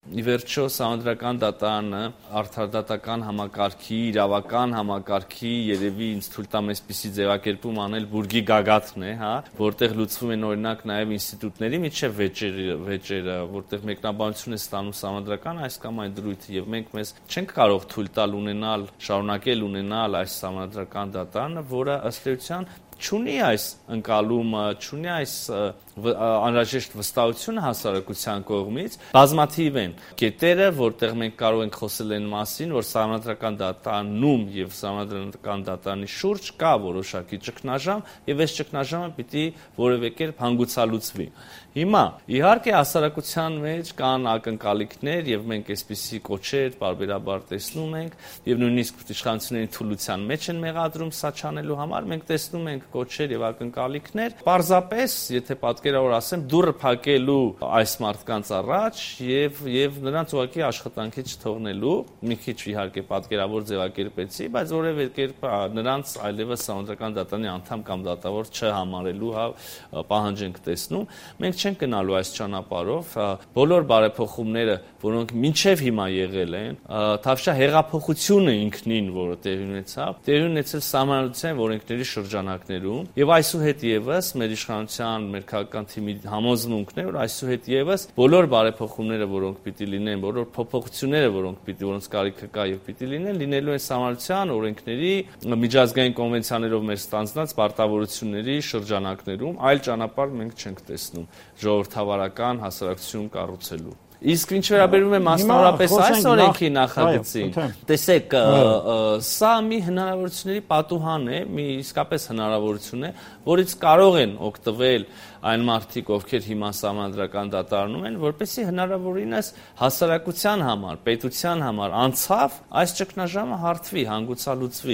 ի վերջո Սահմանադրական դատարանը արդարադատական համակարգի, իրավական համակարգի երևի ինձ թույլ տամ այսպիսի ձևակերպում անել բուրգի գագաթն է, հա, որտեղ լուծվում են օրինակ նաև ինստիտուտների միջև վեճերը, որտեղ մեկնաբանություն է ստանում Սահմանադրական այս կամ այն դրույթը եւ մենք մեզ չենք կարող թույլ տալ շարունակել ունենալ այս Սահմանադրական դատարանը, որը ըստ էության չունի այս ընկալումը, չունի այս անհրաժեշտ վստահությունը հասարակության կողմից, բազմաթիվ են կետերը, որտեղ մենք կարող ենք խոսել այն մասին, որ Սահմանադրական դատարանում եւ Սահմանադրական դատարանի շուրջ կա որոշակի ճգնաժամ եւ այս ճգնաժամը պիտի որևէ կերպ հանգուցալուծվի։ Հիմա իհարկե հասարակության մեջ կան ակնկալիքներ եւ մենք այսպիսի կոչեր պարբերաբար տեսնում ենք եւ նույնիսկ իշխանությունների թուլության մեջ են մեղադրում սա չանելու համար մենք տեսնում ենք կոչեր եւ ակնկալիքներ պարզապես եթե պատկերավոր ասեմ դուռը փակելու այս մարդկանց առաջ եւ նրանց ուղղակի աշխատանքից չթողնելու մի քիչ իհարկե պատկերավոր ձևակերպեցի բայց որևէ կերպ նրանց այլևս Սահմանադրական դատարանի անդամ կամ դատավոր չհամարելու պահանջ ենք տեսնում մենք չենք գնալու այս ճանապարհով բոլոր բարեփոխումները որոնք մինչև հիմա եղել են թավշյա հեղափոխությունը ինքնին որը տեղի ունեցել սահմանադրության օրենքների շրջանակներում եւ այսուհետ եւս մեր իշխանության մեր քաղաքական թիմի համոզմունքն է որ այսուհետ եւս բոլոր բարեփոխումները որոնք պիտի լինեն բոլոր փոփոխությունները որոնց կարիքը կա եւ պիտի լինելու են սահմանադրության օրենքների միջազգային կոնվենցիաներով մեր ստանձնած պարտավորությունների շրջանակներում այլ ճանապարհ մենք չենք տեսնում ժողովրդավարական հասարակություն կառուցելու Իսկ ինչ վերաբերում է մասնավորապես այս օրենքի նախագծին, տեսեք, սա մի հնարավորությունների պատուհան է, մի իսկապես հնարավորություն է, որից կարող են օգտվել այն մարդիկ, ովքեր հիմա Սահմանադրական դատարանում են, որպեսզի հնարավորինս հասարակության համար, պետության համար անցավ այս ճգնաժամը հարթվի, հանգուցալուծվի։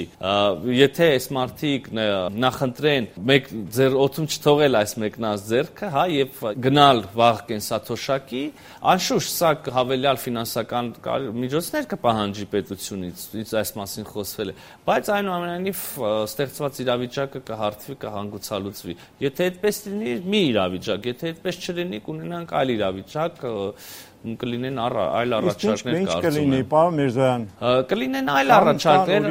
Եթե այս մարդիկ նախընտրեն ձեր օդում չթողել այս մեկնած ձեռքը, հա, եւ գնալ վաղ կենսաթոշակի, անշուշտ սա հավելյալ ֆինանսական միջոցներ կպահանջի պետությունից, այս մասին խոսվել է, բայց այնուամենայնիվ ստեղծված իրավիճակը կհարթվի, կհանգուցալուծվի։ Եթե այդպես լինի, մի իրավիճակ, եթե այդպես չլինի, կունենանք այլ իրավիճակ, կլինեն այլ առաջարկներ կարծում եմ։ Ինչ կլինի, պարոն Միրզոյան։ Կլինեն այլ առաջարկներ,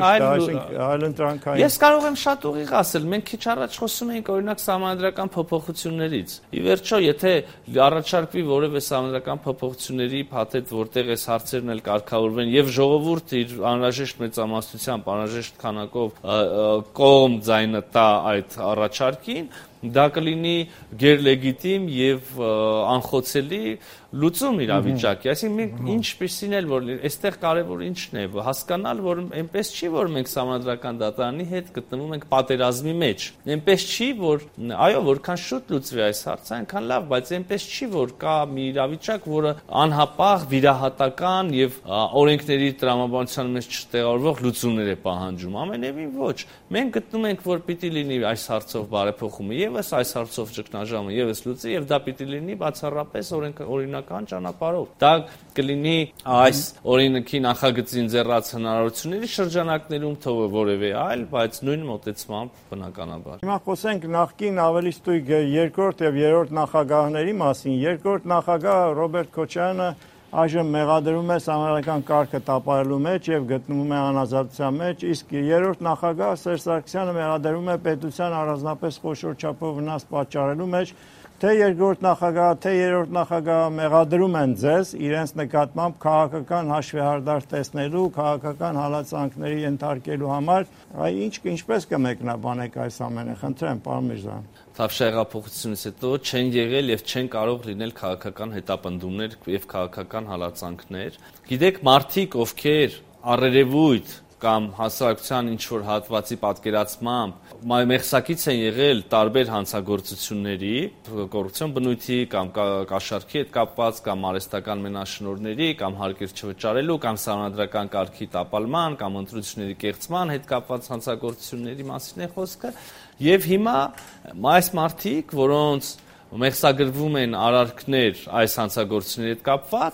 այլ ընտրանքային։ Ես կարող եմ շատ ուղիղ ասել, մենք քիչ առաջ խոսում էինք օրինակ Սահմանադրական փոփոխություններից։ Ի վերջո, եթե առաջարկվի որևէ Սահմանադրական փոփոխությունների փաթեթ, որտեղ այս հարցերն էլ կարգավորվեն եւ ժողովուրդը իր անհրաժեշտ մեծամասնությամբ, անհրաժեշտ քանակով կողմ ձայնը տա այդ առաջարկին, դա կլինի գերլեգիտիմ եւ անխոցելի լուծում իրավիճակի, այսինքն մենք ինչպեսին էլ որ այստեղ կարևոր ինչն է հասկանալ, որ այնպես չի, որ մենք Սահմանադրական դատարանի հետ գտնվում ենք պատերազմի մեջ։ Այնպես չի, որ այո, որքան շուտ լուծվի այս հարցը, այնքան լավ, բայց այնպես չի, որ կա մի իրավիճակ, որը անհապաղ վիրահատական եւ օրենքների տրամաբանության մեջ չտեղավորվող լուծումներ է պահանջում։ Ամենևին ոչ։ Մենք գտնում ենք, որ պիտի լինի այս հարցով բարեփոխումը եւս այս հարցով ճգնաժամը եւս լուծի եւ դա պիտի լինի բացառապես օրինական ճանապարհով։ Դա կլինի այս օրենքի նախագծին ձեռած հնարավորությունների շրջանակներում թողը որևէ այլ, բայց նույն մոտեցմամբ բնականաբար։ Հիմա խոսենք նախկին ավելի ստույգ երկրորդ եւ երրորդ նախագահների մասին։ Երկրորդ նախագահ Ռոբերտ Քոչարյանը այժմ մեղադրում է Սահմանադրական կարգը տապալելու մեջ եւ գտնվում է անազատության մեջ, իսկ երրորդ նախագահ Սերժ Սարգսյանը մեղադրում է պետության առանձնապես խոշոր չափով վնաս պատճառելու մեջ, թե երկրորդ նախագահը, թե երրորդ նախագահը մեղադրում են ձեզ իրենց նկատմամբ քաղաքական հաշվեհարդար տեսնելու, քաղաքական հալածանքների ենթարկելու համար, ինչպես կմեկնաբանեք այս ամենը, խնդրեմ, պարոն Միրզոյան։ Թավշյա հեղափոխությունից հետո չեն եղել եւ չեն կարող լինել քաղաքական հետապնդումներ եւ քաղաքական հալածանքներ։ Գիտեք, մարդիկ, ովքեր առերևույթ կամ հասարակության ինչ-որ հատվածի պատկերացմամբ մեղսակից են եղել տարբեր հանցագործությունների, կոռուպցիոն բնույթի կամ կաշառքի հետ կապված, կամ արհեստական մենաշնորհների, կամ հարկեր չվճարելու, կամ Սահմանադրական կարգի տապալման, կամ ընտրությունների կեղծման հետ կապված հանցագործությունների մասին է խոսքը, եւ հիմա այս մարդիկ, որոնց մեղսագրվում են արարքներ այս հանցագործությունների հետ կապված,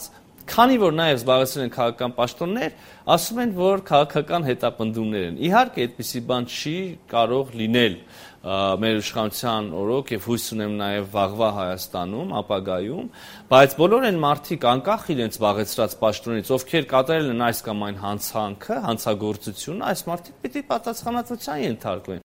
Քանի որ նաև զբաղեցրել են քաղաքական պաշտոններ, ասում են, որ քաղաքական հետապնդումներ են։ Իհարկե, այդպիսի բան չի կարող լինել մեր իշխանության օրոք եւ հույս ունեմ նաեւ վաղվա Հայաստանում, ապագայում, բայց բոլոր այն մարդիկ անկախ իրենց զբաղեցրած պաշտոնից, ովքեր կատարել են այս կամ այն հանցանքը, հանցագործությունը, այս մարդիկ պիտի պատասխանատվության ենթարկվեն։